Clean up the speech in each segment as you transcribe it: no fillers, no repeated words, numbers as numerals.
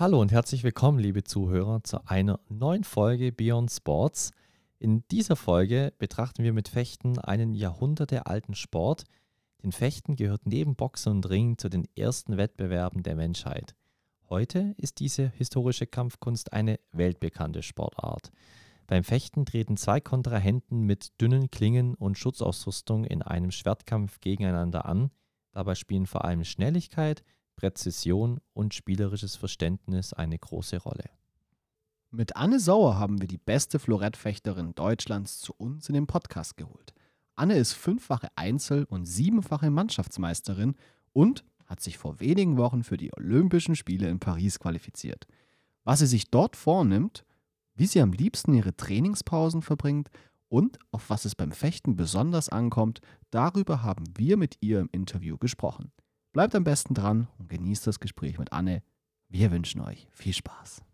Hallo und herzlich willkommen, liebe Zuhörer, zu einer neuen Folge Beyond Sports. In dieser Folge betrachten wir mit Fechten einen jahrhundertealten Sport. Denn Fechten gehört neben Boxen und Ringen zu den ersten Wettbewerben der Menschheit. Heute ist diese historische Kampfkunst eine weltbekannte Sportart. Beim Fechten treten zwei Kontrahenten mit dünnen Klingen und Schutzausrüstung in einem Schwertkampf gegeneinander an. Dabei spielen vor allem Schnelligkeit, Präzision und spielerisches Verständnis eine große Rolle. Mit Anne Sauer haben wir die beste Florettfechterin Deutschlands zu uns in den Podcast geholt. Anne ist 5-fache Einzel- und 7-fache Mannschaftsmeisterin und hat sich vor wenigen Wochen für die Olympischen Spiele in Paris qualifiziert. Was sie sich dort vornimmt, wie sie am liebsten ihre Trainingspausen verbringt und auf was es beim Fechten besonders ankommt, darüber haben wir mit ihr im Interview gesprochen. Bleibt am besten dran und genießt das Gespräch mit Anne. Wir wünschen euch viel Spaß.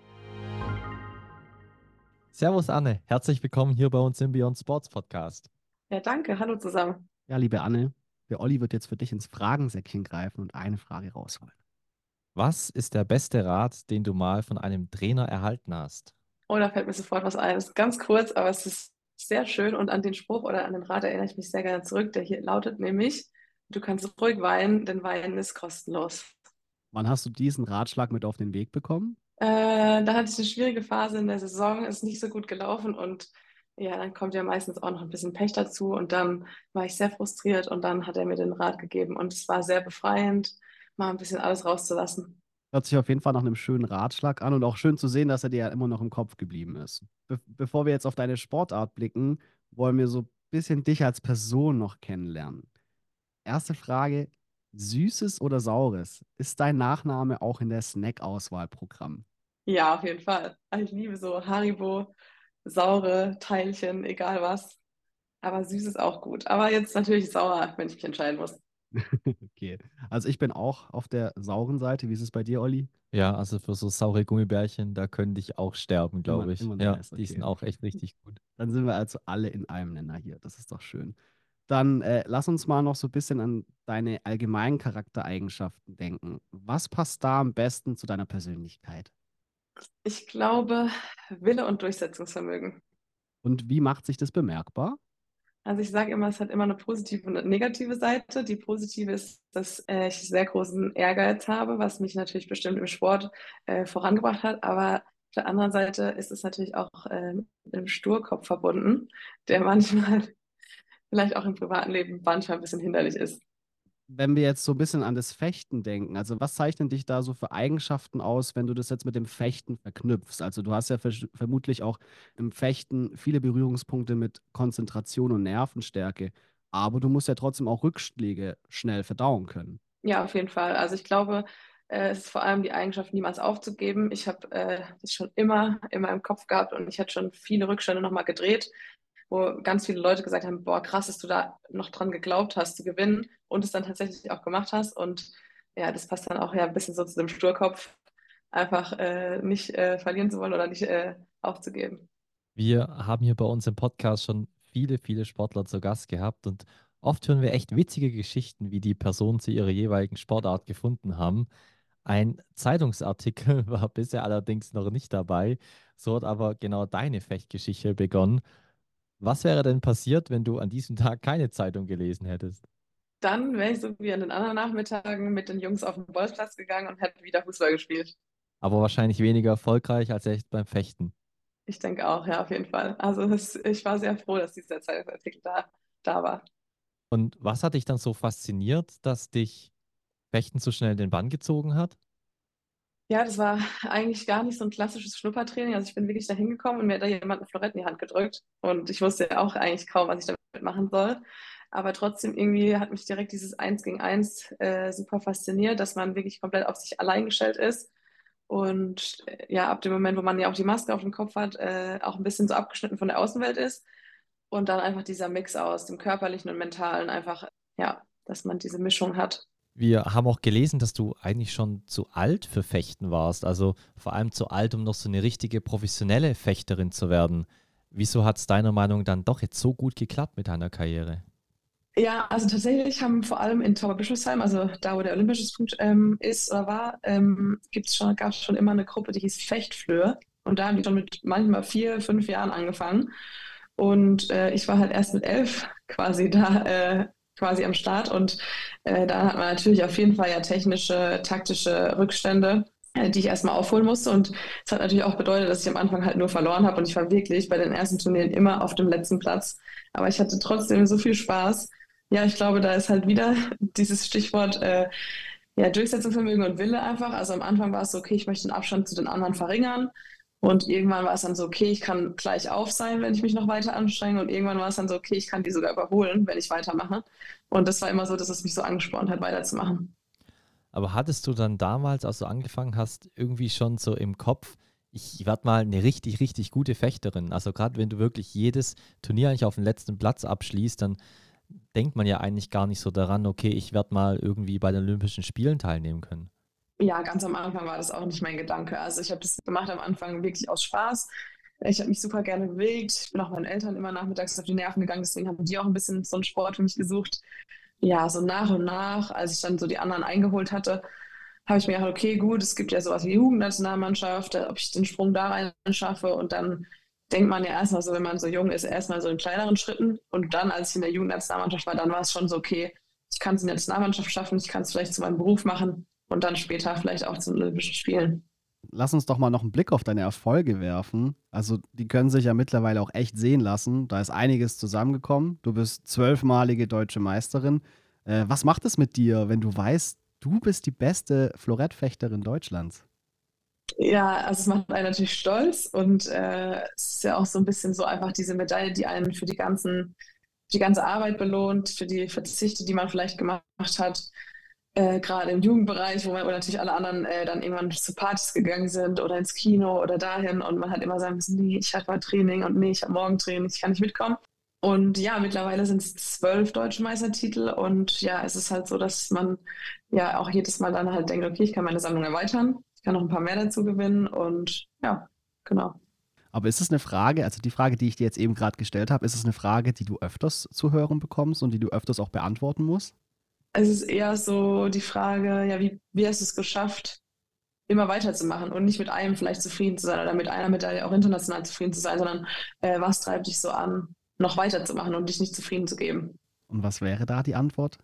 Servus Anne, herzlich willkommen hier bei uns im Beyond Sports Podcast. Ja, danke. Hallo zusammen. Ja, liebe Anne, der Olli wird jetzt für dich ins Fragensäckchen greifen und eine Frage rausholen. Was ist der beste Rat, den du mal von einem Trainer erhalten hast? Oh, da fällt mir sofort was ein. Es ist ganz kurz, aber es ist sehr schön und an den Spruch oder an den Rat erinnere ich mich sehr gerne zurück, der hier lautet nämlich, du kannst ruhig weinen, denn Weinen ist kostenlos. Wann hast du diesen Ratschlag mit auf den Weg bekommen? Da hatte ich eine schwierige Phase in der Saison, ist nicht so gut gelaufen und ja, dann kommt ja meistens auch noch ein bisschen Pech dazu und dann war ich sehr frustriert und dann hat er mir den Rat gegeben und es war sehr befreiend, mal ein bisschen alles rauszulassen. Hört sich auf jeden Fall nach einem schönen Ratschlag an und auch schön zu sehen, dass er dir ja immer noch im Kopf geblieben ist. Bevor wir jetzt auf deine Sportart blicken, wollen wir so ein bisschen dich als Person noch kennenlernen. Erste Frage: Süßes oder Saures? Ist dein Nachname auch in der Snack-Auswahl-Programm? Ja, auf jeden Fall. Ich liebe so Haribo, saure Teilchen, egal was. Aber süß ist auch gut. Aber jetzt natürlich sauer, wenn ich mich entscheiden muss. Okay, also ich bin auch auf der sauren Seite. Wie ist es bei dir, Olli? Ja, also für so saure Gummibärchen, da könnte ich auch sterben, glaube ich. Immer Ja, nice, die sind okay. auch echt richtig gut. Dann sind wir also alle in einem Nenner hier. Das ist doch schön. Dann lass uns mal noch so ein bisschen an deine allgemeinen Charaktereigenschaften denken. Was passt da am besten zu deiner Persönlichkeit? Ich glaube, Wille und Durchsetzungsvermögen. Und wie macht sich das bemerkbar? Also ich sage immer, es hat immer eine positive und eine negative Seite. Die positive ist, dass ich sehr großen Ehrgeiz habe, was mich natürlich bestimmt im Sport vorangebracht hat. Aber auf der anderen Seite ist es natürlich auch mit einem Sturkopf verbunden, der manchmal, vielleicht auch im privaten Leben, manchmal ein bisschen hinderlich ist. Wenn wir jetzt so ein bisschen an das Fechten denken, also was zeichnen dich da so für Eigenschaften aus, wenn du das jetzt mit dem Fechten verknüpfst? Also du hast ja vermutlich auch im Fechten viele Berührungspunkte mit Konzentration und Nervenstärke, aber du musst ja trotzdem auch Rückschläge schnell verdauen können. Ja, auf jeden Fall. Also ich glaube, es ist vor allem die Eigenschaft, niemals aufzugeben. Ich habe das schon immer in meinem Kopf gehabt und ich hatte schon viele Rückstände nochmal gedreht, wo ganz viele Leute gesagt haben, boah, krass, dass du da noch dran geglaubt hast zu gewinnen und es dann tatsächlich auch gemacht hast. Und ja, das passt dann auch ja ein bisschen so zu dem Sturkopf, einfach nicht verlieren zu wollen oder nicht aufzugeben. Wir haben hier bei uns im Podcast schon viele Sportler zu Gast gehabt und oft hören wir echt witzige Geschichten, wie die Personen zu ihrer jeweiligen Sportart gefunden haben. Ein Zeitungsartikel war bisher allerdings noch nicht dabei. So hat aber genau deine Fechtgeschichte begonnen. Was wäre denn passiert, wenn du an diesem Tag keine Zeitung gelesen hättest? Dann wäre ich so wie an den anderen Nachmittagen mit den Jungs auf den Bolzplatz gegangen und hätte wieder Fußball gespielt. Aber wahrscheinlich weniger erfolgreich als echt beim Fechten. Ich denke auch, ja, auf jeden Fall. Also ich war sehr froh, dass dieser Zeitungsartikel da war. Und was hat dich dann so fasziniert, dass dich Fechten so schnell in den Bann gezogen hat? Ja, das war eigentlich gar nicht so ein klassisches Schnuppertraining. Also ich bin wirklich da hingekommen und mir hat da jemand ein Florett in die Hand gedrückt. Und ich wusste ja auch eigentlich kaum, was ich damit machen soll. Aber trotzdem irgendwie hat mich direkt dieses Eins gegen Eins super fasziniert, dass man wirklich komplett auf sich allein gestellt ist. Und ja, ab dem Moment, wo man ja auch die Maske auf dem Kopf hat, auch ein bisschen so abgeschnitten von der Außenwelt ist. Und dann einfach dieser Mix aus dem Körperlichen und Mentalen, einfach, ja, dass man diese Mischung hat. Wir haben auch gelesen, dass du eigentlich schon zu alt für Fechten warst, also vor allem zu alt, um noch so eine richtige professionelle Fechterin zu werden. Wieso hat es deiner Meinung dann doch jetzt so gut geklappt mit deiner Karriere? Ja, also tatsächlich haben vor allem in Tauberbischofsheim, also da, wo der Olympiastützpunkt ist oder war, gab es schon immer eine Gruppe, die hieß Fechtflöhe. Und da haben die schon mit manchmal 4, 5 Jahren angefangen. Und ich war halt erst mit 11 quasi da, quasi am Start. Und da hat man natürlich auf jeden Fall ja technische, taktische Rückstände, die ich erstmal aufholen musste. Und es hat natürlich auch bedeutet, dass ich am Anfang halt nur verloren habe. Und ich war wirklich bei den ersten Turnieren immer auf dem letzten Platz. Aber ich hatte trotzdem so viel Spaß. Ja, ich glaube, da ist halt wieder dieses Stichwort ja, Durchsetzungsvermögen und Wille einfach. Also am Anfang war es so, okay, ich möchte den Abstand zu den anderen verringern. Und irgendwann war es dann so, okay, ich kann gleich auf sein, wenn ich mich noch weiter anstrenge. Und irgendwann war es dann so, okay, ich kann die sogar überholen, wenn ich weitermache. Und das war immer so, dass es mich so angespornt hat, weiterzumachen. Aber hattest du dann damals, als du angefangen hast, irgendwie schon so im Kopf, ich werde mal eine richtig, richtig gute Fechterin? Also gerade wenn du wirklich jedes Turnier eigentlich auf den letzten Platz abschließt, dann denkt man ja eigentlich gar nicht so daran, okay, ich werde mal irgendwie bei den Olympischen Spielen teilnehmen können. Ja, ganz am Anfang war das auch nicht mein Gedanke. Also ich habe das gemacht am Anfang wirklich aus Spaß. Ich habe mich super gerne bewegt. Ich bin auch meinen Eltern immer nachmittags auf die Nerven gegangen. Deswegen haben die auch ein bisschen so einen Sport für mich gesucht. Ja, so nach und nach, als ich dann so die anderen eingeholt hatte, habe ich mir gedacht, okay, gut, es gibt ja sowas wie Jugendnationalmannschaft, ob ich den Sprung da rein schaffe. Und dann denkt man ja erstmal so, wenn man so jung ist, erstmal so in kleineren Schritten. Und dann, als ich in der Jugendnationalmannschaft war, dann war es schon so, okay, ich kann es in der Nationalmannschaft schaffen, ich kann es vielleicht zu meinem Beruf machen und dann später vielleicht auch zu den Olympischen Spielen. Lass uns doch mal noch einen Blick auf deine Erfolge werfen. Also, die können sich ja mittlerweile auch echt sehen lassen. Da ist einiges zusammengekommen. Du bist 12-malige deutsche Meisterin. Was macht es mit dir, wenn du weißt, du bist die beste Florettfechterin Deutschlands? Ja, also es macht einen natürlich stolz und es ist ja auch so ein bisschen so einfach diese Medaille, die einen für die ganze Arbeit belohnt, für die Verzichte, die man vielleicht gemacht hat, gerade im Jugendbereich, wo natürlich alle anderen dann irgendwann zu Partys gegangen sind oder ins Kino oder dahin und man hat immer sagen müssen, nee, ich habe mal Training und nee, ich habe morgen Training, ich kann nicht mitkommen. Und ja, mittlerweile sind es 12 deutsche Meistertitel und ja, es ist halt so, dass man ja auch jedes Mal dann halt denkt, okay, ich kann meine Sammlung erweitern, ich kann noch ein paar mehr dazu gewinnen und ja, genau. Aber ist es eine Frage, also die Frage, die ich dir jetzt eben gerade gestellt habe, ist es eine Frage, die du öfters zu hören bekommst und die du öfters auch beantworten musst? Es ist eher so die Frage, ja, wie hast du es geschafft, immer weiterzumachen und nicht mit einem vielleicht zufrieden zu sein oder mit einer Medaille auch international zufrieden zu sein, sondern was treibt dich so an, noch weiterzumachen und dich nicht zufrieden zu geben? Und was wäre da die Antwort?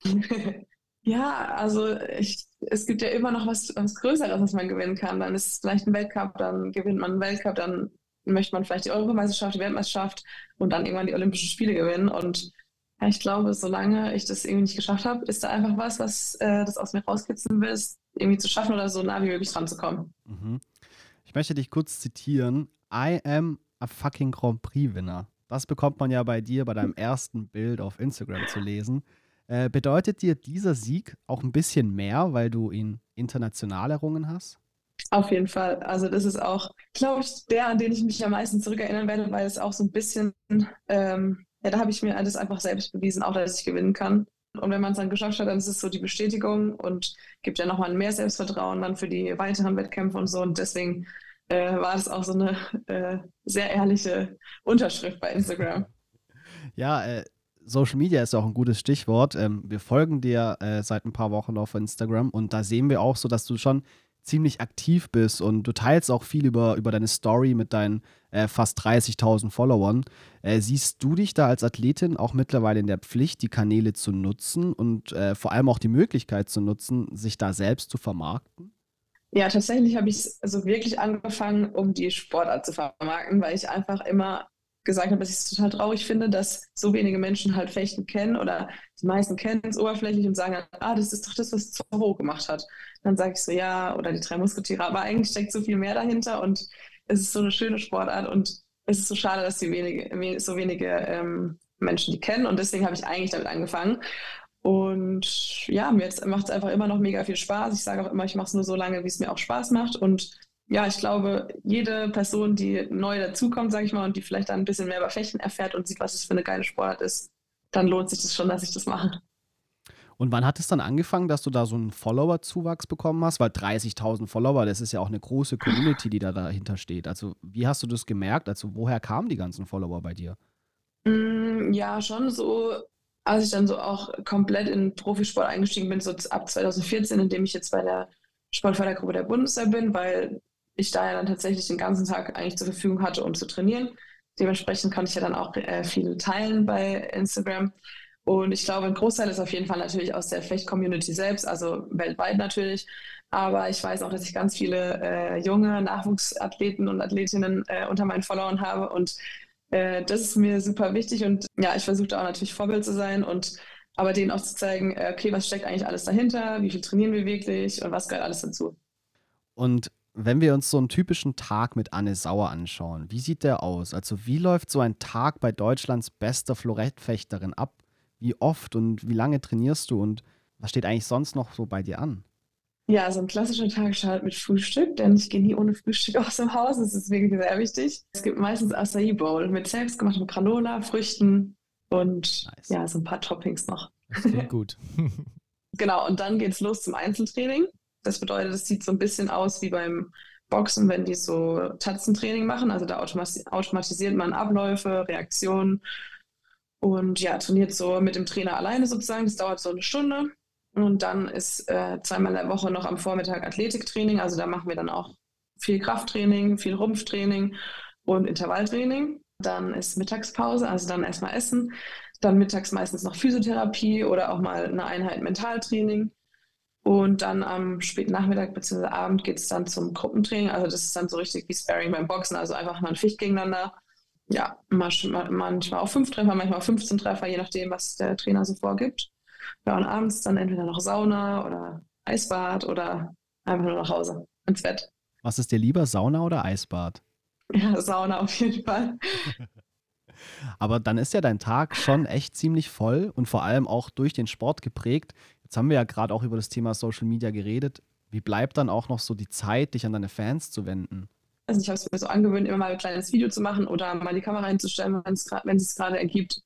Ja, also es gibt ja immer noch was Größeres, was man gewinnen kann. Dann ist es vielleicht ein Weltcup, dann gewinnt man einen Weltcup, dann möchte man vielleicht die Europameisterschaft, die Weltmeisterschaft und dann irgendwann die Olympischen Spiele gewinnen. Und ja, ich glaube, solange ich das irgendwie nicht geschafft habe, ist da einfach was das aus mir rauskitzeln will, es irgendwie zu schaffen oder so nah wie möglich dran zu kommen. Mhm. Ich möchte dich kurz zitieren. I am a fucking Grand Prix-Winner. Das bekommt man ja bei dir bei deinem ersten Bild auf Instagram zu lesen. Bedeutet dir dieser Sieg auch ein bisschen mehr, weil du ihn international errungen hast? Auf jeden Fall. Also das ist auch, glaube ich, der, an den ich mich am meisten zurückerinnern werde, weil es auch so ein bisschen, ja, da habe ich mir alles einfach selbst bewiesen, auch dass ich gewinnen kann. Und wenn man es dann geschafft hat, dann ist es so die Bestätigung und gibt ja nochmal mehr Selbstvertrauen dann für die weiteren Wettkämpfe und so. Und deswegen war das auch so eine sehr ehrliche Unterschrift bei Instagram. Ja, Social Media ist auch ein gutes Stichwort. Wir folgen dir seit ein paar Wochen auf Instagram und da sehen wir auch so, dass du schon ziemlich aktiv bist und du teilst auch viel über deine Story mit deinen fast 30.000 Followern. Siehst du dich da als Athletin auch mittlerweile in der Pflicht, die Kanäle zu nutzen und vor allem auch die Möglichkeit zu nutzen, sich da selbst zu vermarkten? Ja, tatsächlich habe ich es also wirklich angefangen, um die Sportart zu vermarkten, weil ich einfach immer gesagt habe, dass ich es total traurig finde, dass so wenige Menschen halt Fechten kennen oder die meisten kennen es oberflächlich und sagen dann, ah, das ist doch das, was Zorro gemacht hat. Dann sage ich so, ja, oder die drei Musketiere, aber eigentlich steckt so viel mehr dahinter und es ist so eine schöne Sportart und es ist so schade, dass so wenige Menschen die kennen und deswegen habe ich eigentlich damit angefangen. Und ja, mir macht es einfach immer noch mega viel Spaß. Ich sage auch immer, ich mache es nur so lange, wie es mir auch Spaß macht. Und ja, ich glaube, jede Person, die neu dazukommt, sage ich mal, und die vielleicht dann ein bisschen mehr über Fechten erfährt und sieht, was es für eine geile Sportart ist, dann lohnt sich das schon, dass ich das mache. Und wann hat es dann angefangen, dass du da so einen Follower-Zuwachs bekommen hast? Weil 30.000 Follower, das ist ja auch eine große Community, die da dahinter steht. Also wie hast du das gemerkt? Also woher kamen die ganzen Follower bei dir? Ja, schon so. als ich dann so auch komplett in den Profisport eingestiegen bin, so ab 2014, in dem ich jetzt bei der Sportfördergruppe der Bundeswehr bin, weil ich da ja dann tatsächlich den ganzen Tag eigentlich zur Verfügung hatte, um zu trainieren. Dementsprechend konnte ich ja dann auch viel teilen bei Instagram. Und ich glaube, ein Großteil ist auf jeden Fall natürlich aus der Fecht-Community selbst, also weltweit natürlich. Aber ich weiß auch, dass ich ganz viele junge Nachwuchsathleten und Athletinnen unter meinen Followern habe. Und das ist mir super wichtig. Und ja, ich versuche da auch natürlich Vorbild zu sein und aber denen auch zu zeigen, okay, was steckt eigentlich alles dahinter, wie viel trainieren wir wirklich und was gehört alles dazu. Und wenn wir uns so einen typischen Tag mit Anne Sauer anschauen, wie sieht der aus? Also wie läuft so ein Tag bei Deutschlands bester Florettfechterin ab? Wie oft und wie lange trainierst du und was steht eigentlich sonst noch so bei dir an? Ja, so ein klassischer Tag startet mit Frühstück, denn ich gehe nie ohne Frühstück aus dem Haus. Das ist wirklich sehr wichtig. Es gibt meistens Acai Bowl mit selbstgemachtem Granola, Früchten und Nice. ja, so ein paar Toppings noch. Das klingt gut. Genau, und dann geht's los zum Einzeltraining. Das bedeutet, es sieht so ein bisschen aus wie beim Boxen, wenn die so Tatzentraining machen. Also da automatisiert man Abläufe, Reaktionen und ja, trainiert so mit dem Trainer alleine sozusagen. Das dauert so eine Stunde. Und dann ist zweimal in der Woche noch am Vormittag Athletiktraining. Also da machen wir dann auch viel Krafttraining, viel Rumpftraining und Intervalltraining. Dann ist Mittagspause, also dann erstmal essen. Dann mittags meistens noch Physiotherapie oder auch mal eine Einheit Mentaltraining. Und dann am späten Nachmittag bzw. Abend geht es dann zum Gruppentraining. Also das ist dann so richtig wie Sparring beim Boxen, also einfach mal ein Ficht gegeneinander. Ja, manchmal auch 5 Treffer, manchmal auch 15 Treffer, je nachdem, was der Trainer so vorgibt. Ja, und abends dann entweder noch Sauna oder Eisbad oder einfach nur nach Hause ins Bett. Was ist dir lieber, Sauna oder Eisbad? Ja, Sauna auf jeden Fall. Aber dann ist ja dein Tag schon echt ziemlich voll und vor allem auch durch den Sport geprägt. Jetzt haben wir ja gerade auch über das Thema Social Media geredet. Wie bleibt dann auch noch so die Zeit, dich an deine Fans zu wenden? Also ich habe es mir so angewöhnt, immer mal ein kleines Video zu machen oder mal die Kamera hinzustellen, wenn es gerade ergibt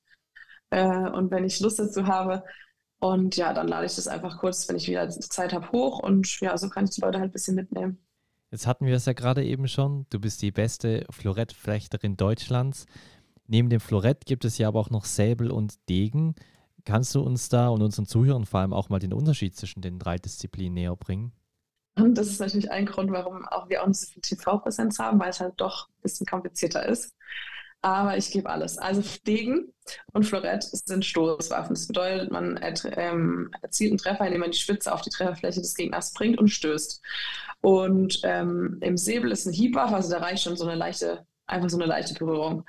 und wenn ich Lust dazu habe. Und ja, dann lade ich das einfach kurz, wenn ich wieder Zeit habe, hoch und ja, so kann ich die Leute halt ein bisschen mitnehmen. Jetzt hatten wir es ja gerade eben schon. Du bist die beste Florettflechterin Deutschlands. Neben dem Florett gibt es ja aber auch noch Säbel und Degen. Kannst du uns da und unseren Zuhörern vor allem auch mal den Unterschied zwischen den 3 Disziplinen näher bringen? Und das ist natürlich ein Grund, warum wir auch nicht so viel TV-Präsenz haben, weil es halt doch ein bisschen komplizierter ist. Aber ich gebe alles. Also Degen und Florett sind Stoßwaffen. Das bedeutet, man erzielt einen Treffer, indem man die Spitze auf die Trefferfläche des Gegners bringt und stößt. Und im Säbel ist eine Hiebwaffe, also da reicht schon einfach so eine leichte Berührung.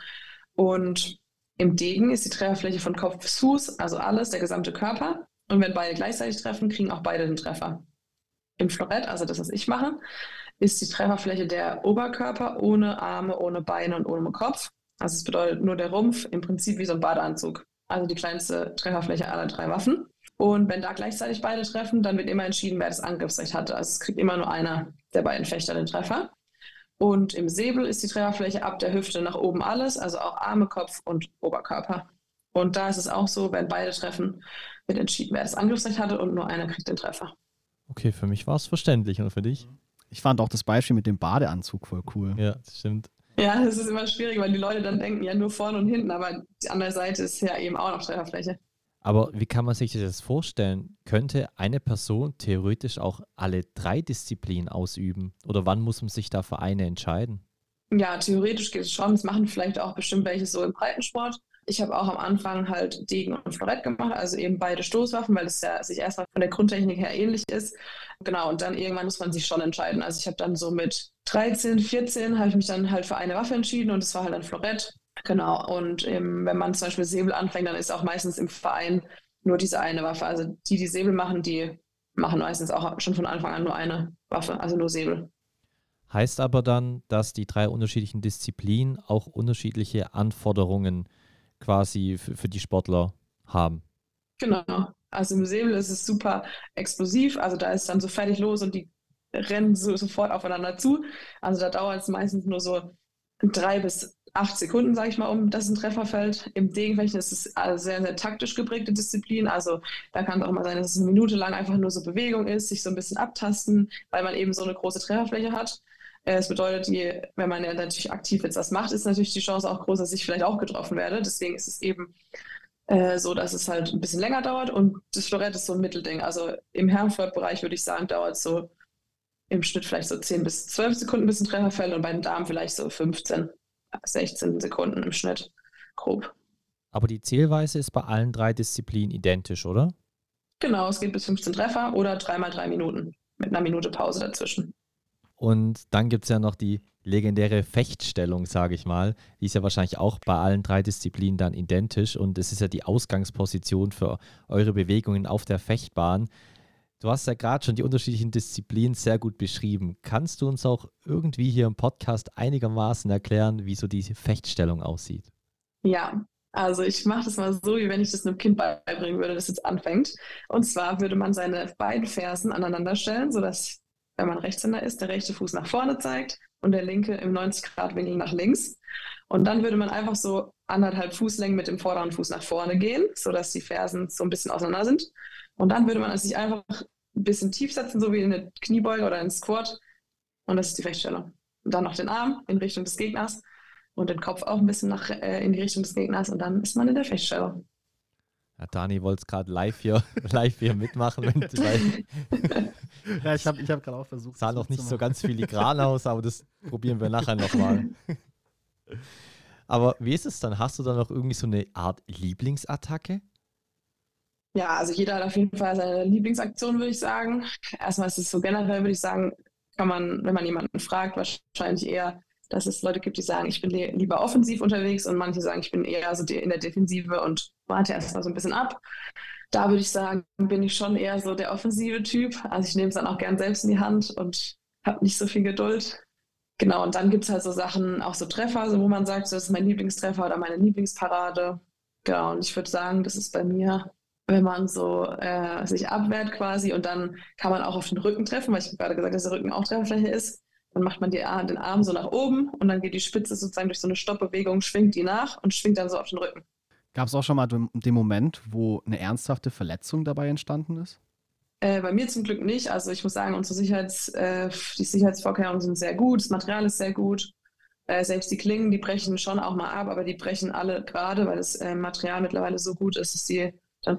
Und im Degen ist die Trefferfläche von Kopf bis Fuß, also alles, der gesamte Körper. Und wenn beide gleichzeitig treffen, kriegen auch beide den Treffer. Im Florett, also das, was ich mache, ist die Trefferfläche der Oberkörper ohne Arme, ohne Beine und ohne Kopf. Also es bedeutet nur der Rumpf, im Prinzip wie so ein Badeanzug. Also die kleinste Trefferfläche aller 3 Waffen. Und wenn da gleichzeitig beide treffen, dann wird immer entschieden, wer das Angriffsrecht hatte. Also es kriegt immer nur einer der beiden Fechter den Treffer. Und im Säbel ist die Trefferfläche ab der Hüfte nach oben alles, also auch Arme, Kopf und Oberkörper. Und da ist es auch so, wenn beide treffen, wird entschieden, wer das Angriffsrecht hatte und nur einer kriegt den Treffer. Okay, für mich war es verständlich und für dich? Ich fand auch das Beispiel mit dem Badeanzug voll cool. Ja, das stimmt. Ja, das ist immer schwierig, weil die Leute dann denken, ja nur vorne und hinten, aber die andere Seite ist ja eben auch noch Trefferfläche. Aber wie kann man sich das vorstellen? Könnte eine Person theoretisch auch alle 3 Disziplinen ausüben? Oder wann muss man sich da für eine entscheiden? Ja, theoretisch geht es schon. Das machen vielleicht auch bestimmt welche so im Breitensport. Ich habe auch am Anfang halt Degen und Florett gemacht, also eben beide Stoßwaffen, weil es ja sich erstmal von der Grundtechnik her ähnlich ist. Genau, und dann irgendwann muss man sich schon entscheiden. Also ich habe dann so mit 13, 14 habe ich mich dann halt für eine Waffe entschieden und das war halt dann Florett. Genau, und wenn man zum Beispiel Säbel anfängt, dann ist auch meistens im Verein nur diese eine Waffe. Also die Säbel machen, die machen meistens auch schon von Anfang an nur eine Waffe, also nur Säbel. Heißt aber dann, dass die 3 unterschiedlichen Disziplinen auch unterschiedliche Anforderungen quasi für die Sportler haben. Genau. Also im Säbel ist es super explosiv, also da ist dann so fertig los und die rennen sofort aufeinander zu. Also da dauert es meistens nur so 3 bis 8 Sekunden, sage ich mal, dass ein Treffer fällt. Im Degenfechten ist es also sehr, sehr taktisch geprägte Disziplin. Also da kann es auch mal sein, dass es eine Minute lang einfach nur so Bewegung ist, sich so ein bisschen abtasten, weil man eben so eine große Trefferfläche hat. Es bedeutet, wenn man ja natürlich aktiv jetzt das macht, ist natürlich die Chance auch groß, dass ich vielleicht auch getroffen werde. Deswegen ist es eben so dass es halt ein bisschen länger dauert. Und das Florett ist so ein Mittelding. Also im Herrenflirt-Bereich würde ich sagen, dauert es so im Schnitt vielleicht so 10 bis 12 Sekunden, bis ein Treffer fällt und bei den Damen vielleicht so 15, 16 Sekunden im Schnitt, grob. Aber die Zählweise ist bei allen 3 Disziplinen identisch, oder? Genau, es geht bis 15 Treffer oder 3 mal 3 Minuten mit einer Minute Pause dazwischen. Und dann gibt es ja noch die legendäre Fechtstellung, sage ich mal. Die ist ja wahrscheinlich auch bei allen 3 Disziplinen dann identisch und es ist ja die Ausgangsposition für eure Bewegungen auf der Fechtbahn. Du hast ja gerade schon die unterschiedlichen Disziplinen sehr gut beschrieben. Kannst du uns auch irgendwie hier im Podcast einigermaßen erklären, wie so diese Fechtstellung aussieht? Ja, also ich mache das mal so, wie wenn ich das einem Kind beibringen würde, das jetzt anfängt. Und zwar würde man seine beiden Fersen aneinander stellen, sodass, wenn man Rechtshänder ist, der rechte Fuß nach vorne zeigt und der linke im 90-Grad-Winkel nach links. Und dann würde man einfach so 1,5 Fußlängen mit dem vorderen Fuß nach vorne gehen, sodass die Fersen so ein bisschen auseinander sind. Und dann würde man sich einfach ein bisschen tief setzen, so wie in eine Kniebeuge oder einen Squat. Und das ist die Fechtstellung. Und dann noch den Arm in Richtung des Gegners und den Kopf auch ein bisschen in die Richtung des Gegners und dann ist man in der Fechtstellung. Ja, Dani wollte es gerade live hier mitmachen. Weil Ja, ich hab gerade auch versucht. sah noch nicht so ganz filigran aus, aber das probieren wir nachher nochmal. Aber wie ist es dann? Hast du dann noch irgendwie so eine Art Lieblingsattacke? Ja, also jeder hat auf jeden Fall seine Lieblingsaktion, würde ich sagen. Erstmal ist es so generell, würde ich sagen, kann man, wenn man jemanden fragt, wahrscheinlich eher, dass es Leute gibt, die sagen, ich bin lieber offensiv unterwegs und manche sagen, ich bin eher so in der Defensive und warte erstmal so ein bisschen ab. Da würde ich sagen, bin ich schon eher so der offensive Typ. Also ich nehme es dann auch gern selbst in die Hand und habe nicht so viel Geduld. Genau, und dann gibt es halt so Sachen, auch so Treffer, so wo man sagt, so, das ist mein Lieblingstreffer oder meine Lieblingsparade. Genau, und ich würde sagen, das ist bei mir, wenn man so sich abwehrt quasi und dann kann man auch auf den Rücken treffen, weil ich gerade gesagt habe, dass der Rücken auch Trefferfläche ist. Dann macht man den Arm so nach oben und dann geht die Spitze sozusagen durch so eine Stoppbewegung, schwingt die nach und schwingt dann so auf den Rücken. Gab es auch schon mal den Moment, wo eine ernsthafte Verletzung dabei entstanden ist? Bei mir zum Glück nicht. Also ich muss sagen, die Sicherheitsvorkehrungen sind sehr gut, das Material ist sehr gut. Selbst die Klingen, die brechen schon auch mal ab, aber die brechen alle gerade, weil das Material mittlerweile so gut ist, dass die dann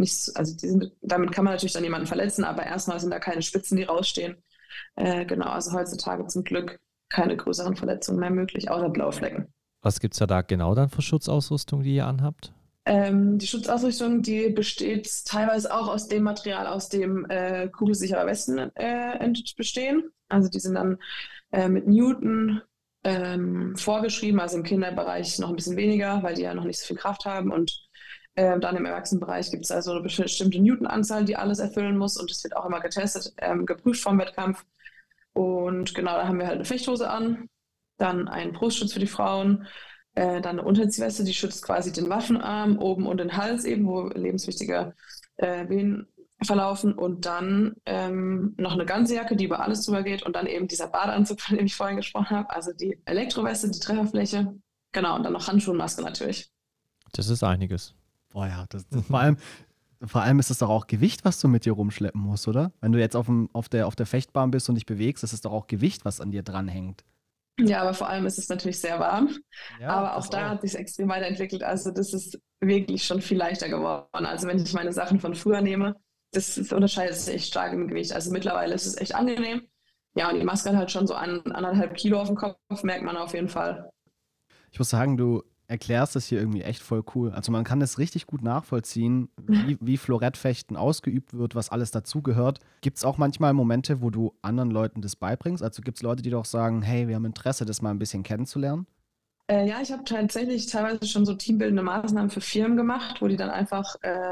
damit kann man natürlich dann jemanden verletzen, aber erstmal sind da keine Spitzen, die rausstehen. Genau, also heutzutage zum Glück keine größeren Verletzungen mehr möglich, außer Blauflecken. Was gibt es da genau dann für Schutzausrüstung, die ihr anhabt? Die Schutzausrüstung, die besteht teilweise auch aus dem Material, aus dem kugelsichere Westen bestehen. Also die sind dann mit Newton vorgeschrieben, also im Kinderbereich noch ein bisschen weniger, weil die ja noch nicht so viel Kraft haben. Und dann im Erwachsenenbereich gibt es also eine bestimmte Newtonanzahl, die alles erfüllen muss. Und das wird auch immer getestet, geprüft vom Wettkampf. Und genau, da haben wir halt eine Fechthose an, dann einen Brustschutz für die Frauen, dann eine Unterziehweste, die schützt quasi den Waffenarm oben und den Hals eben, wo lebenswichtige Venen verlaufen. Und dann noch eine ganze Jacke, die über alles drüber geht. Und dann eben dieser Badeanzug, von dem ich vorhin gesprochen habe. Also die Elektroweste, die Trefferfläche. Genau, und dann noch Handschuhe und Maske natürlich. Das ist einiges. Boah ja, vor allem ist es doch auch Gewicht, was du mit dir rumschleppen musst, oder? Wenn du jetzt auf der Fechtbahn bist und dich bewegst, ist es doch auch Gewicht, was an dir dranhängt. Ja, aber vor allem ist es natürlich sehr warm. Ja, Aber auch das da auch. hat sich extrem weiterentwickelt. Also das ist wirklich schon viel leichter geworden. Also wenn ich meine Sachen von früher nehme, das unterscheidet sich echt stark im Gewicht. Also mittlerweile ist es echt angenehm. Ja, und die Maske hat halt schon so 1,5 Kilo auf dem Kopf, merkt man auf jeden Fall. Ich muss sagen, du erklärst das hier irgendwie echt voll cool. Also man kann das richtig gut nachvollziehen, wie Florettfechten ausgeübt wird, was alles dazugehört. Gibt es auch manchmal Momente, wo du anderen Leuten das beibringst? Also gibt es Leute, die doch sagen, hey, wir haben Interesse, das mal ein bisschen kennenzulernen? Ja, ich habe tatsächlich teilweise schon so teambildende Maßnahmen für Firmen gemacht, wo die dann einfach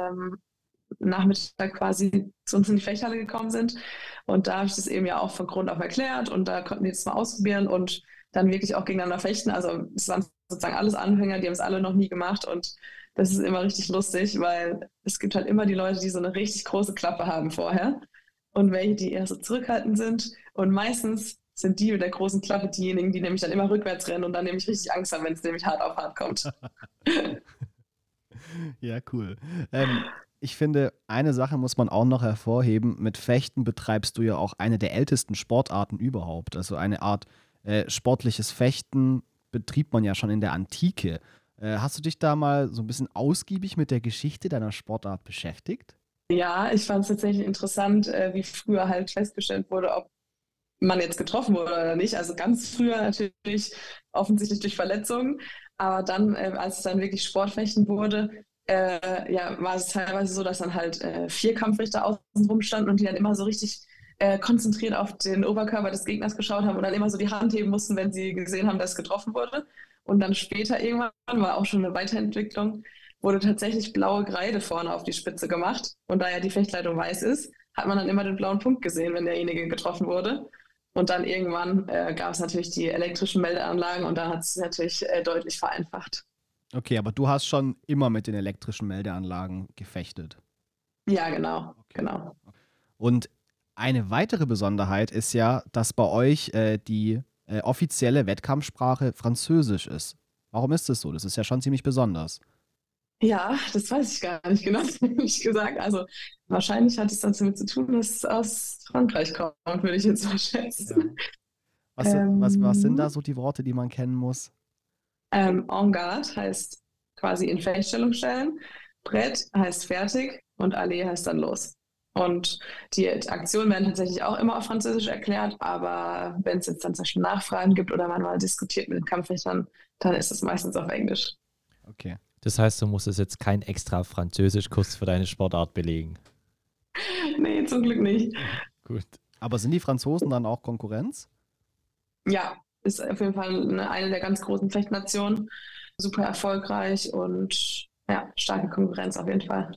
Nachmittag quasi zu uns in die Fechthalle gekommen sind. Und da habe ich das eben ja auch von Grund auf erklärt und da konnten die das mal ausprobieren und dann wirklich auch gegeneinander fechten. Also es waren sozusagen alles Anfänger, die haben es alle noch nie gemacht und das ist immer richtig lustig, weil es gibt halt immer die Leute, die so eine richtig große Klappe haben vorher und welche, die eher so zurückhaltend sind. Und meistens sind die mit der großen Klappe diejenigen, die nämlich dann immer rückwärts rennen und dann nämlich richtig Angst haben, wenn es nämlich hart auf hart kommt. Ja, cool. Ich finde, eine Sache muss man auch noch hervorheben. Mit Fechten betreibst du ja auch eine der ältesten Sportarten überhaupt. Also eine Art sportliches Fechten betrieb man ja schon in der Antike. Hast du dich da mal so ein bisschen ausgiebig mit der Geschichte deiner Sportart beschäftigt? Ja, ich fand es tatsächlich interessant, wie früher halt festgestellt wurde, ob man jetzt getroffen wurde oder nicht. Also ganz früher natürlich offensichtlich durch Verletzungen, aber dann, als es dann wirklich Sportfechten wurde, ja, war es teilweise so, dass dann halt vier Kampfrichter außen rum standen und die dann immer so richtig konzentriert auf den Oberkörper des Gegners geschaut haben und dann immer so die Hand heben mussten, wenn sie gesehen haben, dass getroffen wurde. Und dann später irgendwann, war auch schon eine Weiterentwicklung, wurde tatsächlich blaue Kreide vorne auf die Spitze gemacht. Und da ja die Fechtleitung weiß ist, hat man dann immer den blauen Punkt gesehen, wenn derjenige getroffen wurde. Und dann irgendwann gab es natürlich die elektrischen Meldeanlagen und da hat es natürlich deutlich vereinfacht. Okay, aber du hast schon immer mit den elektrischen Meldeanlagen gefechtet. Ja, genau, Okay. genau. Und eine weitere Besonderheit ist ja, dass bei euch die offizielle Wettkampfsprache Französisch ist. Warum ist das so? Das ist ja schon ziemlich besonders. Ja, das weiß ich gar nicht genau, ehrlich gesagt. Also wahrscheinlich hat es dann damit zu tun, dass es aus Frankreich kommt, würde ich jetzt mal schätzen. Was sind da Ähm, so die Worte, die man kennen muss? En garde heißt quasi in Fechtstellung stellen, Brett heißt fertig und Allez heißt dann los. Und die Aktionen werden tatsächlich auch immer auf Französisch erklärt, aber wenn es jetzt dann zum Beispiel Nachfragen gibt oder man mal diskutiert mit den Kampfrichtern, dann ist es meistens auf Englisch. Okay. Das heißt, du musstest jetzt keinen extra Französischkurs für deine Sportart belegen. Nee, zum Glück nicht. Gut. Aber sind die Franzosen dann auch Konkurrenz? Ja, ist auf jeden Fall eine der ganz großen Fechtnationen. Super erfolgreich und ja, starke Konkurrenz auf jeden Fall.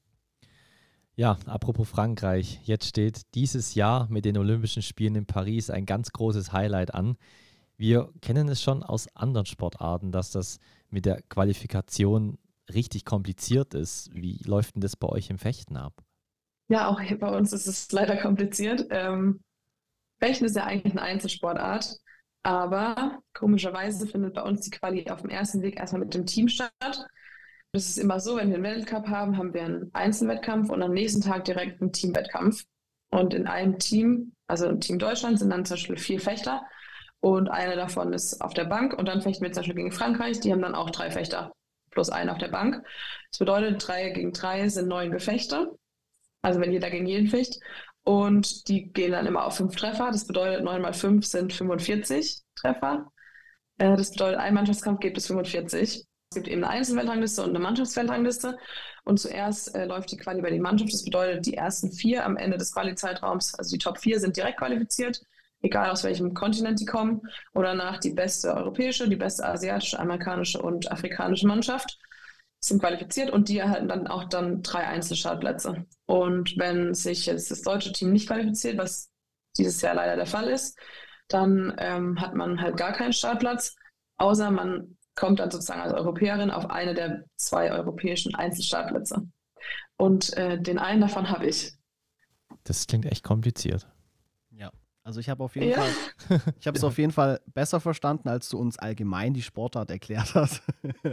Ja, apropos Frankreich. Jetzt steht dieses Jahr mit den Olympischen Spielen in Paris ein ganz großes Highlight an. Wir kennen es schon aus anderen Sportarten, dass das mit der Qualifikation richtig kompliziert ist. Wie läuft denn das bei euch im Fechten ab? Ja, auch hier bei uns ist es leider kompliziert. Fechten ist ja eigentlich eine Einzelsportart, aber komischerweise findet bei uns die Quali auf dem ersten Weg erstmal mit dem Team statt. Das ist immer so, wenn wir einen Weltcup haben, haben wir einen Einzelwettkampf und am nächsten Tag direkt einen Teamwettkampf. Und in einem Team, also im Team Deutschland, sind dann zum Beispiel 4 Fechter und einer davon ist auf der Bank und dann fechten wir zum Beispiel gegen Frankreich, die haben dann auch 3 Fechter plus einen auf der Bank. Das bedeutet, 3 gegen 3 sind 9 Gefechte, also wenn jeder gegen jeden ficht. Und die gehen dann immer auf 5 Treffer. Das bedeutet, 9 mal 5 sind 45 Treffer. Das bedeutet, ein Mannschaftskampf geht bis 45. Es gibt eben eine Einzelweltrangliste und eine Mannschaftsweltrangliste. Und zuerst läuft die Quali bei den Mannschaften. Das bedeutet, die ersten 4 am Ende des Quali-Zeitraums, also die Top 4, sind direkt qualifiziert, egal aus welchem Kontinent die kommen. Und danach die beste europäische, die beste asiatische, amerikanische und afrikanische Mannschaft sind qualifiziert und die erhalten dann auch 3 Einzelstartplätze. Und wenn sich jetzt das deutsche Team nicht qualifiziert, was dieses Jahr leider der Fall ist, dann hat man halt gar keinen Startplatz, außer man kommt dann sozusagen als Europäerin auf eine der 2 europäischen Einzelstartplätze. Und den einen davon habe ich. Das klingt echt kompliziert. Ja. Also ich habe es auf jeden Fall besser verstanden, als du uns allgemein die Sportart erklärt hast.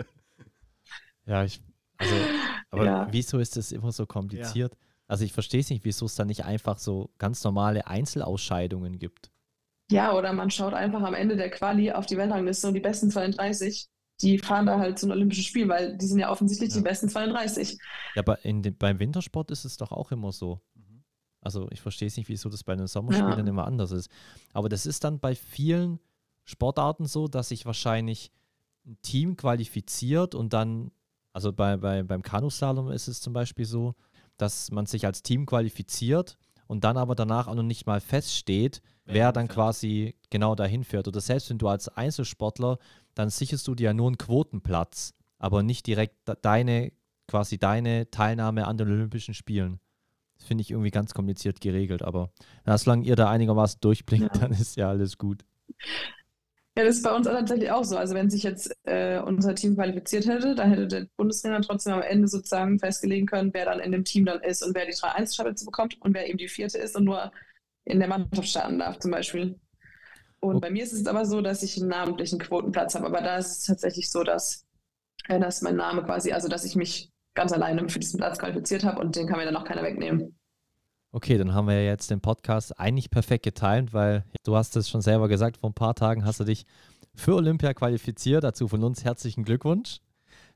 Ja, aber Ja. wieso ist das immer so kompliziert? Also ich verstehe es nicht, wieso es da nicht einfach so ganz normale Einzelausscheidungen gibt. Ja, oder man schaut einfach am Ende der Quali auf die Weltrangliste und die besten 32, die fahren da halt zu den Olympischen Spielen, weil die sind ja offensichtlich die besten 32. Ja, aber beim Wintersport ist es doch auch immer so. Also ich verstehe es nicht, wieso das bei den Sommerspielen immer anders ist. Aber das ist dann bei vielen Sportarten so, dass sich wahrscheinlich ein Team qualifiziert und dann, also beim Kanuslalom ist es zum Beispiel so, dass man sich als Team qualifiziert und dann aber danach auch noch nicht mal feststeht, wer dann quasi genau dahin fährt. Oder selbst wenn du als Einzelsportler, dann sicherst du dir ja nur einen Quotenplatz, aber nicht direkt deine Teilnahme an den Olympischen Spielen. Das finde ich irgendwie ganz kompliziert geregelt, aber solange ihr da einigermaßen durchblinkt, dann ist ja alles gut. Ja, das ist bei uns tatsächlich auch so. Also wenn sich jetzt unser Team qualifiziert hätte, dann hätte der Bundestrainer trotzdem am Ende sozusagen festlegen können, wer dann in dem Team dann ist und wer die 3 Einzelstartplätze bekommt und wer eben die 4. ist und nur in der Mannschaft starten darf zum Beispiel. Und bei mir ist es aber so, dass ich einen namentlichen Quotenplatz habe. Aber da ist es tatsächlich so, dass mein Name quasi, also dass ich mich ganz alleine für diesen Platz qualifiziert habe und den kann mir dann auch keiner wegnehmen. Okay, dann haben wir ja jetzt den Podcast eigentlich perfekt getimt, weil du hast es schon selber gesagt, vor ein paar Tagen hast du dich für Olympia qualifiziert. Dazu von uns herzlichen Glückwunsch.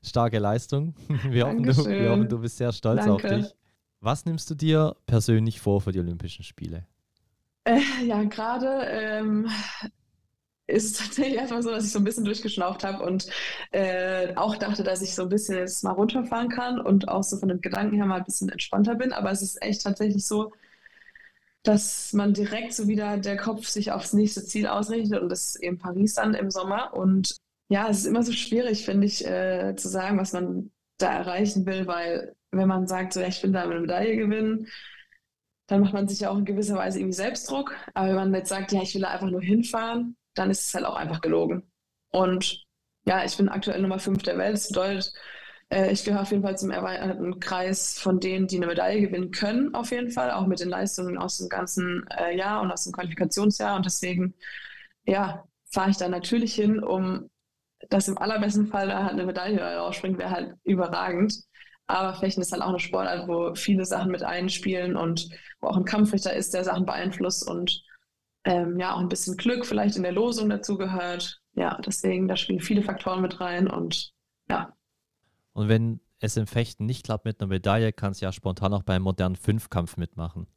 Starke Leistung. Wir hoffen, Dankeschön. du bist sehr stolz auf Danke. dich. Was nimmst du dir persönlich vor für die Olympischen Spiele? Ja, gerade ist es tatsächlich einfach so, dass ich so ein bisschen durchgeschnauft habe und auch dachte, dass ich so ein bisschen jetzt mal runterfahren kann und auch so von den Gedanken her mal ein bisschen entspannter bin. Aber es ist echt tatsächlich so, dass man direkt so wieder der Kopf sich aufs nächste Ziel ausrichtet und das ist eben Paris dann im Sommer. Und ja, es ist immer so schwierig, finde ich, zu sagen, was man da erreichen will, weil wenn man sagt, so, ja, ich will da eine Medaille gewinnen, dann macht man sich ja auch in gewisser Weise irgendwie Selbstdruck. Aber wenn man jetzt sagt, ja, ich will da einfach nur hinfahren, dann ist es halt auch einfach gelogen. Und ja, ich bin aktuell Nummer 5 der Welt. Das bedeutet, ich gehöre auf jeden Fall zum erweiterten Kreis von denen, die eine Medaille gewinnen können, auf jeden Fall, auch mit den Leistungen aus dem ganzen Jahr und aus dem Qualifikationsjahr. Und deswegen, ja, fahre ich da natürlich hin, um dass im allerbesten Fall da halt eine Medaille rausspringt, wäre halt überragend. Aber Fechten ist halt auch eine Sportart, wo viele Sachen mit einspielen und wo auch ein Kampfrichter ist, der Sachen beeinflusst und ja, auch ein bisschen Glück vielleicht in der Losung dazu gehört. Ja, deswegen, da spielen viele Faktoren mit rein und ja. Und wenn es im Fechten nicht klappt mit einer Medaille, kannst du ja spontan auch beim modernen Fünfkampf mitmachen.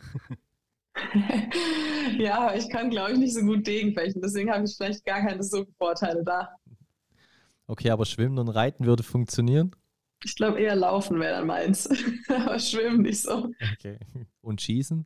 Ja, aber ich kann, glaube ich, nicht so gut Degenfechten, deswegen habe ich vielleicht gar keine so Vorteile da. Okay, aber Schwimmen und Reiten würde funktionieren? Ich glaube, eher Laufen wäre dann meins, aber Schwimmen nicht so. Okay. Und Schießen?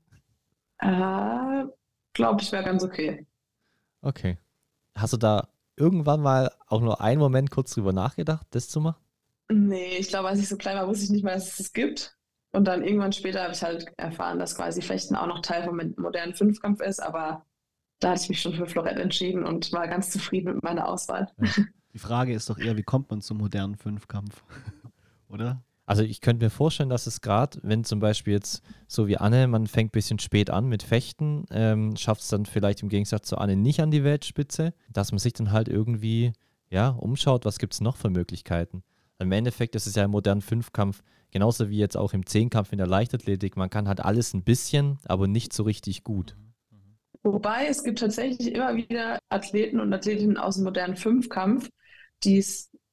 Glaube ich, wäre ganz okay. Okay. Hast du da irgendwann mal auch nur einen Moment kurz drüber nachgedacht, das zu machen? Nee, ich glaube, als ich so klein war, wusste ich nicht mal, dass es das gibt. Und dann irgendwann später habe ich halt erfahren, dass quasi Fechten auch noch Teil vom modernen Fünfkampf ist, aber da hatte ich mich schon für Florett entschieden und war ganz zufrieden mit meiner Auswahl. Ja. Die Frage ist doch eher, wie kommt man zum modernen Fünfkampf? Oder? Also ich könnte mir vorstellen, dass es gerade, wenn zum Beispiel jetzt so wie Anne, man fängt ein bisschen spät an mit Fechten, schafft es dann vielleicht im Gegensatz zu Anne nicht an die Weltspitze, dass man sich dann halt irgendwie umschaut, was gibt es noch für Möglichkeiten. Im Endeffekt ist es ja im modernen Fünfkampf genauso wie jetzt auch im Zehnkampf in der Leichtathletik. Man kann halt alles ein bisschen, aber nicht so richtig gut. Wobei es gibt tatsächlich immer wieder Athleten und Athletinnen aus dem modernen Fünfkampf, die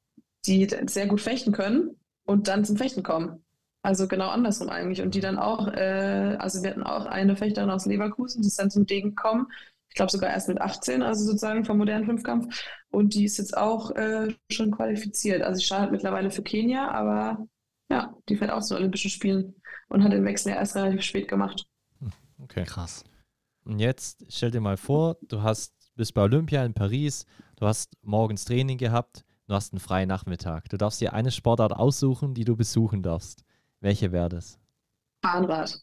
sehr gut fechten können und dann zum Fechten kommen. Also genau andersrum eigentlich. Und die dann auch, also wir hatten auch eine Fechterin aus Leverkusen, die ist dann zum Degen gekommen. Ich glaube sogar erst mit 18, also sozusagen vom modernen Fünfkampf. Und die ist jetzt auch schon qualifiziert. Also sie startet mittlerweile für Kenia, aber ja, die fährt auch zu den Olympischen Spielen und hat den Wechsel ja erst relativ spät gemacht. Okay. Krass. Und jetzt stell dir mal vor, bist bei Olympia in Paris, du hast morgens Training gehabt, du hast einen freien Nachmittag. Du darfst dir eine Sportart aussuchen, die du besuchen darfst. Welche wäre das? Bahnrad.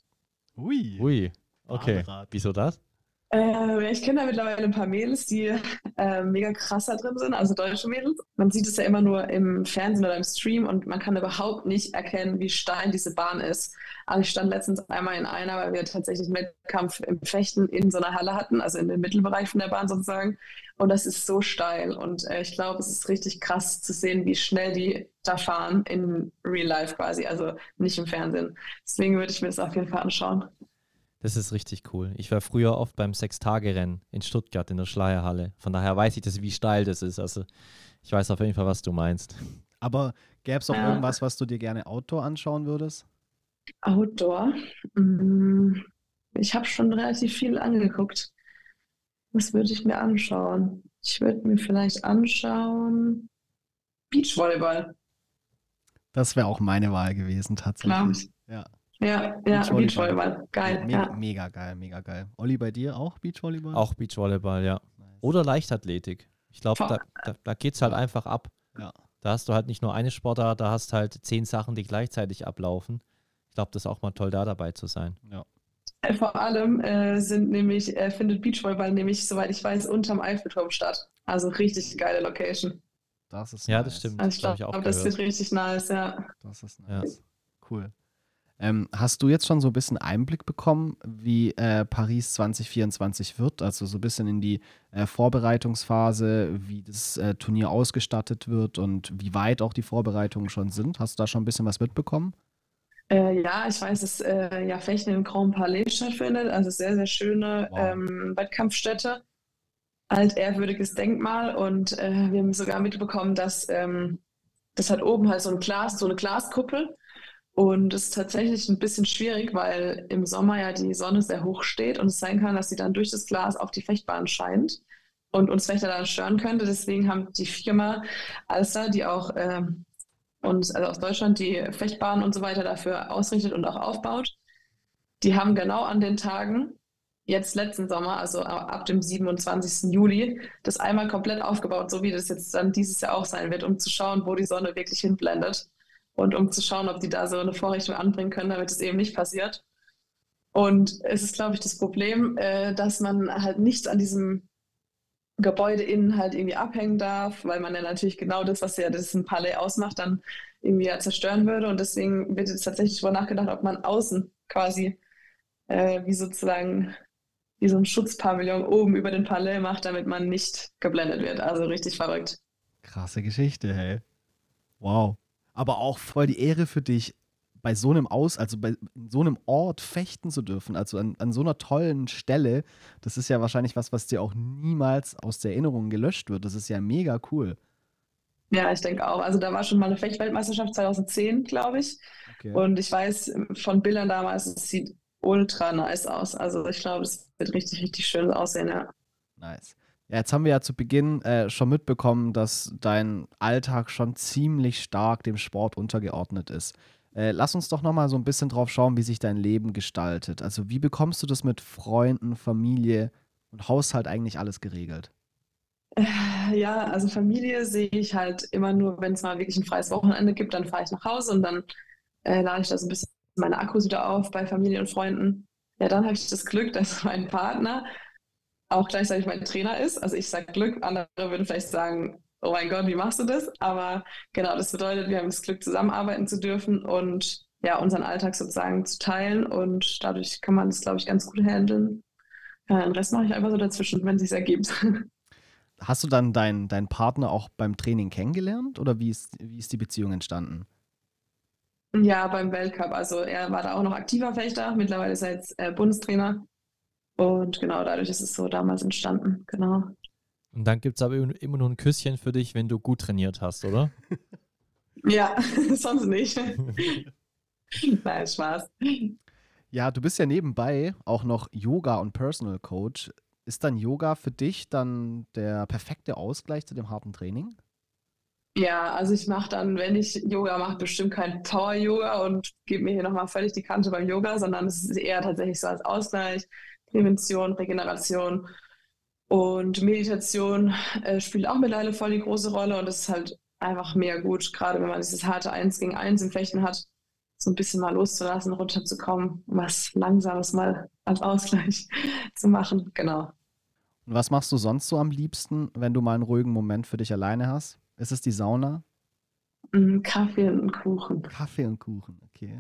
Ui, okay. Bahnrad. Wieso das? Ich kenne da mittlerweile ein paar Mädels, die mega krass da drin sind, also deutsche Mädels. Man sieht es ja immer nur im Fernsehen oder im Stream und man kann überhaupt nicht erkennen, wie steil diese Bahn ist. Also ich stand letztens einmal in einer, weil wir tatsächlich einen Wettkampf im Fechten in so einer Halle hatten, also in dem Mittelbereich von der Bahn sozusagen. Und das ist so steil und ich glaube, es ist richtig krass zu sehen, wie schnell die da fahren in Real Life quasi, also nicht im Fernsehen. Deswegen würde ich mir das auf jeden Fall anschauen. Das ist richtig cool. Ich war früher oft beim 6-Tage-Rennen in Stuttgart in der Schleierhalle. Von daher weiß ich, wie steil das ist. Also ich weiß auf jeden Fall, was du meinst. Aber gäbe es auch irgendwas, was du dir gerne Outdoor anschauen würdest? Outdoor? Ich habe schon relativ viel angeguckt. Was würde ich mir anschauen? Ich würde mir vielleicht anschauen Beachvolleyball. Das wäre auch meine Wahl gewesen, tatsächlich. Klar. Ja. Ja, Beachvolleyball. Geil. Ja. Mega geil, mega geil. Olli, bei dir auch Beachvolleyball? Auch Beachvolleyball, ja. Nice. Oder Leichtathletik. Ich glaube, da geht es halt einfach ab. Ja. Da hast du halt nicht nur eine Sportart, da hast halt 10 Sachen, die gleichzeitig ablaufen. Ich glaube, das ist auch mal toll, da dabei zu sein. Ja. Vor allem findet Beachvolleyball nämlich, soweit ich weiß, unterm Eiffelturm statt. Also richtig geile Location. Das ist Ja, nice. das stimmt. Also ich Das hab glaube, das wird richtig nice, ja. Das ist Ja. nice. Cool. Hast du jetzt schon so ein bisschen Einblick bekommen, wie Paris 2024 wird? Also so ein bisschen in die Vorbereitungsphase, wie das Turnier ausgestattet wird und wie weit auch die Vorbereitungen schon sind? Hast du da schon ein bisschen was mitbekommen? Ja, ich weiß, dass Fechten im Grand Palais stattfindet. Also sehr, sehr schöne Wow. Wettkampfstätte. Altehrwürdiges Denkmal. Und wir haben sogar mitbekommen, dass das hat oben halt so ein Glas, so eine Glaskuppel. Und es ist tatsächlich ein bisschen schwierig, weil im Sommer ja die Sonne sehr hoch steht und es sein kann, dass sie dann durch das Glas auf die Fechtbahn scheint und uns Fechter dann stören könnte. Deswegen haben die Firma Alster, die auch uns, also aus Deutschland, die Fechtbahnen und so weiter dafür ausrichtet und auch aufbaut, die haben genau an den Tagen, jetzt letzten Sommer, also ab dem 27. Juli, das einmal komplett aufgebaut, so wie das jetzt dann dieses Jahr auch sein wird, um zu schauen, wo die Sonne wirklich hinblendet und um zu schauen, ob die da so eine Vorrichtung anbringen können, damit es eben nicht passiert. Und es ist, glaube ich, das Problem, dass man halt nichts an diesem Gebäude innen halt irgendwie abhängen darf, weil man ja natürlich genau das, was ja das ein Palais ausmacht, dann irgendwie ja zerstören würde. Und deswegen wird jetzt tatsächlich darüber nachgedacht, ob man außen quasi wie sozusagen wie so ein Schutzpavillon oben über den Palais macht, damit man nicht geblendet wird. Also richtig verrückt. Krasse Geschichte, hey. Wow. Aber auch voll die Ehre für dich, bei so einem also bei so einem Ort fechten zu dürfen, also an so einer tollen Stelle. Das ist ja wahrscheinlich was dir auch niemals aus der Erinnerung gelöscht wird. Das ist ja mega cool. Ja, ich denke auch. Also da war schon mal eine Fechtweltmeisterschaft 2010, glaube ich. Okay. Und ich weiß von Bildern damals, es sieht ultra nice aus. Also ich glaube, es wird richtig, richtig schön aussehen, ja. Nice. Ja, jetzt haben wir ja zu Beginn schon mitbekommen, dass dein Alltag schon ziemlich stark dem Sport untergeordnet ist. Lass uns doch nochmal so ein bisschen drauf schauen, wie sich dein Leben gestaltet. Also wie bekommst du das mit Freunden, Familie und Haushalt eigentlich alles geregelt? Ja, also Familie sehe ich halt immer nur, wenn es mal wirklich ein freies Wochenende gibt, dann fahre ich nach Hause und dann lade ich da so ein bisschen meine Akkus wieder auf bei Familie und Freunden. Ja, dann habe ich das Glück, dass mein Partner auch gleichzeitig mein Trainer ist. Also ich sage Glück, andere würden vielleicht sagen, oh mein Gott, wie machst du das? Aber genau, das bedeutet, wir haben das Glück, zusammenarbeiten zu dürfen und ja, unseren Alltag sozusagen zu teilen und dadurch kann man das, glaube ich, ganz gut handeln. Ja, den Rest mache ich einfach so dazwischen, wenn es sich ergibt. Hast du dann deinen Partner auch beim Training kennengelernt oder wie ist die Beziehung entstanden? Ja, beim Weltcup. Also er war da auch noch aktiver Fechter. Mittlerweile ist er jetzt Bundestrainer. Und genau dadurch ist es so damals entstanden. Genau. Und dann gibt es aber immer nur ein Küsschen für dich, wenn du gut trainiert hast, oder? Ja, sonst nicht. Nein, Spaß. Ja, du bist ja nebenbei auch noch Yoga- und Personal Coach. Ist dann Yoga für dich dann der perfekte Ausgleich zu dem harten Training? Ja, also ich mache dann, wenn ich Yoga mache, bestimmt kein Power-Yoga und gebe mir hier nochmal völlig die Kante beim Yoga, sondern es ist eher tatsächlich so als Ausgleich, Prävention, Regeneration und Meditation spielt auch mittlerweile voll die große Rolle und das ist halt einfach mega gut, gerade wenn man dieses harte Eins gegen Eins im Fechten hat, so ein bisschen mal loszulassen, runterzukommen, was Langsames mal als Ausgleich zu machen. Genau. Und was machst du sonst so am liebsten, wenn du mal einen ruhigen Moment für dich alleine hast? Ist es die Sauna? Kaffee und Kuchen. Kaffee und Kuchen, okay.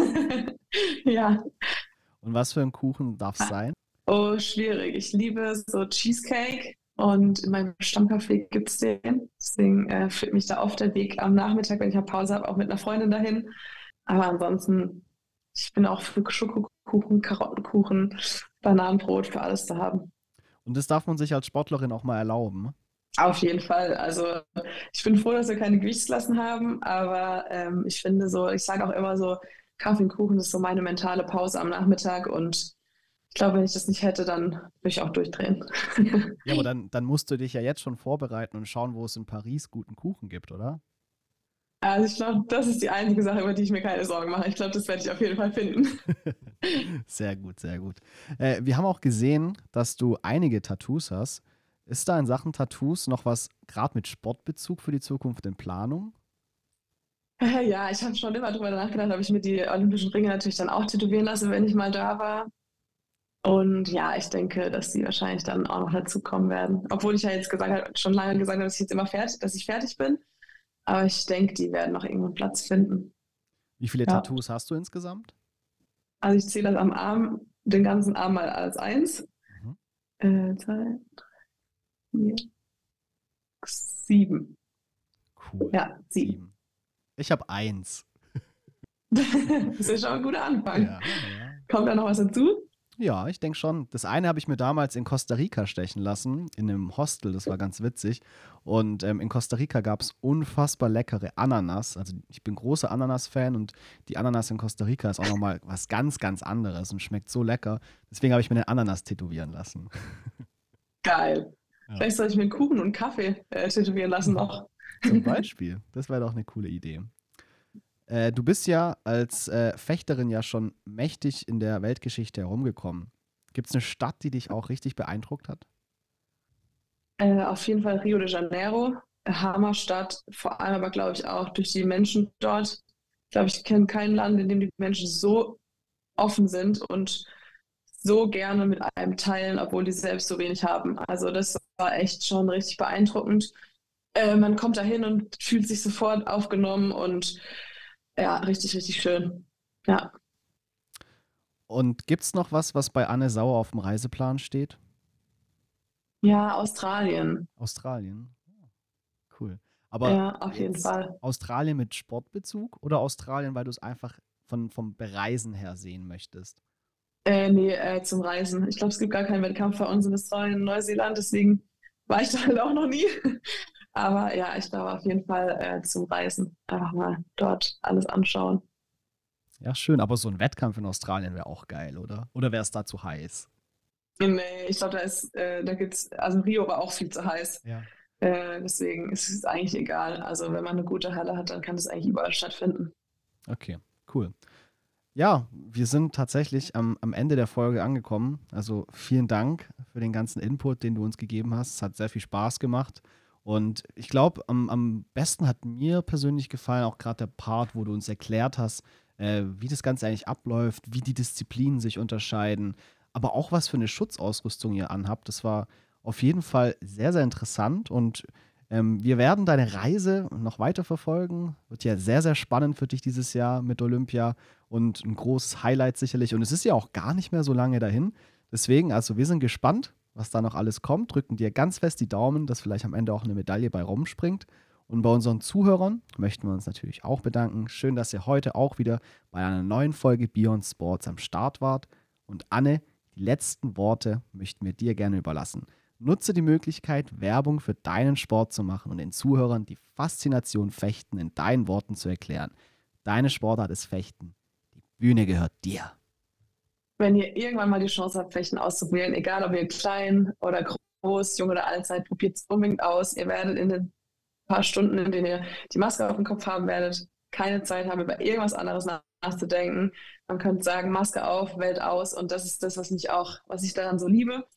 Ja. Und was für ein Kuchen darf es sein? Oh, schwierig. Ich liebe so Cheesecake und in meinem Stammcafé gibt es den. Deswegen führt mich da oft der Weg am Nachmittag, wenn ich eine Pause habe, auch mit einer Freundin dahin. Aber ansonsten, ich bin auch für Schokokuchen, Karottenkuchen, Bananenbrot, für alles zu haben. Und das darf man sich als Sportlerin auch mal erlauben. Auf jeden Fall. Also ich bin froh, dass wir keine Gewichtsklassen haben, aber ich finde so, ich sage auch immer so, Kaffee und Kuchen ist so meine mentale Pause am Nachmittag und ich glaube, wenn ich das nicht hätte, dann würde ich auch durchdrehen. Ja, aber dann musst du dich ja jetzt schon vorbereiten und schauen, wo es in Paris guten Kuchen gibt, oder? Also ich glaube, das ist die einzige Sache, über die ich mir keine Sorgen mache. Ich glaube, das werde ich auf jeden Fall finden. Sehr gut, sehr gut. Wir haben auch gesehen, dass du einige Tattoos hast. Ist da in Sachen Tattoos noch was, gerade mit Sportbezug für die Zukunft in Planung? Ja, ich habe schon immer darüber nachgedacht, ob ich mir die Olympischen Ringe natürlich dann auch tätowieren lasse, wenn ich mal da war. Und ja, ich denke, dass die wahrscheinlich dann auch noch dazu kommen werden. Obwohl ich ja jetzt schon lange gesagt habe, dass ich jetzt immer dass ich fertig bin. Aber ich denke, die werden noch irgendwo einen Platz finden. Wie viele Ja. Tattoos hast du insgesamt? Also ich zähle das am Arm, den ganzen Arm mal als 1. Mhm. 2, 4, 7. Cool. Ja, 7. Ich habe 1. Das ist ja schon ein guter Anfang. Ja, ja. Kommt da noch was dazu? Ja, ich denke schon. Das eine habe ich mir damals in Costa Rica stechen lassen, in einem Hostel, das war ganz witzig. Und in Costa Rica gab es unfassbar leckere Ananas. Also ich bin großer Ananas-Fan und die Ananas in Costa Rica ist auch nochmal was ganz, ganz anderes und schmeckt so lecker. Deswegen habe ich mir den Ananas tätowieren lassen. Geil. Ja. Vielleicht soll ich mir einen Kuchen und Kaffee tätowieren lassen noch. Zum Beispiel. Das wäre doch eine coole Idee. Du bist ja als Fechterin ja schon mächtig in der Weltgeschichte herumgekommen. Gibt es eine Stadt, die dich auch richtig beeindruckt hat? Auf jeden Fall Rio de Janeiro, Hammerstadt, vor allem aber glaube ich auch durch die Menschen dort. Ich glaube, ich kenne kein Land, in dem die Menschen so offen sind und so gerne mit einem teilen, obwohl die selbst so wenig haben. Also das war echt schon richtig beeindruckend. Man kommt da hin und fühlt sich sofort aufgenommen und ja, richtig, richtig schön. Ja. Und gibt es noch was bei Anne Sauer auf dem Reiseplan steht? Ja, Australien. Australien. Cool. Aber Ja, auf jeden jetzt Fall. Australien mit Sportbezug oder Australien, weil du es einfach vom Bereisen her sehen möchtest? Nee, zum Reisen. Ich glaube, es gibt gar keinen Wettkampf bei uns in Australien und Neuseeland, deswegen war ich da halt auch noch nie. Aber ja, ich glaube auf jeden Fall zum Reisen. Einfach mal dort alles anschauen. Ja, schön. Aber so ein Wettkampf in Australien wäre auch geil, oder? Oder wäre es da zu heiß? Nee, ich glaube, da gibt's, also Rio war auch viel zu heiß. Ja. Deswegen ist es eigentlich egal. Also wenn man eine gute Halle hat, dann kann das eigentlich überall stattfinden. Okay, cool. Ja, wir sind tatsächlich am Ende der Folge angekommen. Also vielen Dank für den ganzen Input, den du uns gegeben hast. Es hat sehr viel Spaß gemacht. Und ich glaube, am besten hat mir persönlich gefallen, auch gerade der Part, wo du uns erklärt hast, wie das Ganze eigentlich abläuft, wie die Disziplinen sich unterscheiden, aber auch was für eine Schutzausrüstung ihr anhabt. Das war auf jeden Fall sehr, sehr interessant und wir werden deine Reise noch weiter verfolgen. Wird ja sehr, sehr spannend für dich dieses Jahr mit Olympia und ein großes Highlight sicherlich. Und es ist ja auch gar nicht mehr so lange dahin. Deswegen, also wir sind gespannt, was da noch alles kommt. Drücken dir ganz fest die Daumen, dass vielleicht am Ende auch eine Medaille bei rumspringt. Und bei unseren Zuhörern möchten wir uns natürlich auch bedanken. Schön, dass ihr heute auch wieder bei einer neuen Folge Beyond Sports am Start wart. Und Anne, die letzten Worte möchten wir dir gerne überlassen. Nutze die Möglichkeit, Werbung für deinen Sport zu machen und den Zuhörern die Faszination Fechten in deinen Worten zu erklären. Deine Sportart ist Fechten. Die Bühne gehört dir. Wenn ihr irgendwann mal die Chance habt, Fechten auszuprobieren, egal ob ihr klein oder groß, jung oder alt seid, probiert es unbedingt aus. Ihr werdet in den paar Stunden, in denen ihr die Maske auf dem Kopf haben werdet, keine Zeit haben, über irgendwas anderes nachzudenken. Man könnte sagen, Maske auf, Welt aus, und das ist das, was ich daran so liebe.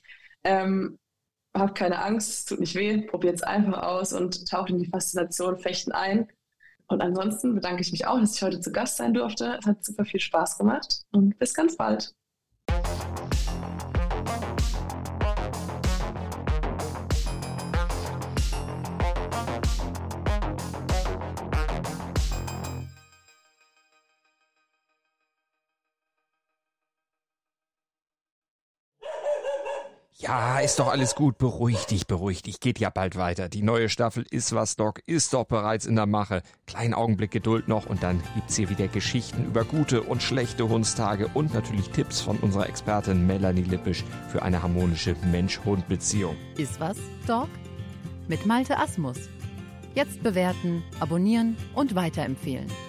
Habt keine Angst, es tut nicht weh, probiert es einfach aus und taucht in die Faszination Fechten ein. Und ansonsten bedanke ich mich auch, dass ich heute zu Gast sein durfte. Es hat super viel Spaß gemacht und bis ganz bald. Ja, ist doch alles gut. Beruhig dich. Geht ja bald weiter. Die neue Staffel Ist was, Doc ist doch bereits in der Mache. Kleinen Augenblick Geduld noch und dann gibt's hier wieder Geschichten über gute und schlechte Hundstage und natürlich Tipps von unserer Expertin Melanie Lippisch für eine harmonische Mensch-Hund-Beziehung. Ist was, Doc? Mit Malte Asmus. Jetzt bewerten, abonnieren und weiterempfehlen.